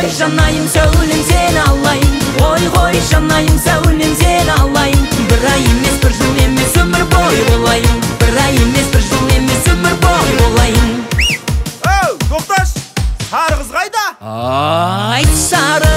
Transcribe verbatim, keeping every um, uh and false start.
қой жанайым сәулем сені алайын, ой қой жанайым сәулем сені алайын. Бір ай емес бір жыл емес өмір бойы болайын, бір ай емес бір жыл емес өмір бойы болайын. Оу, тоқташ, сары қыз қайда? Ай, сары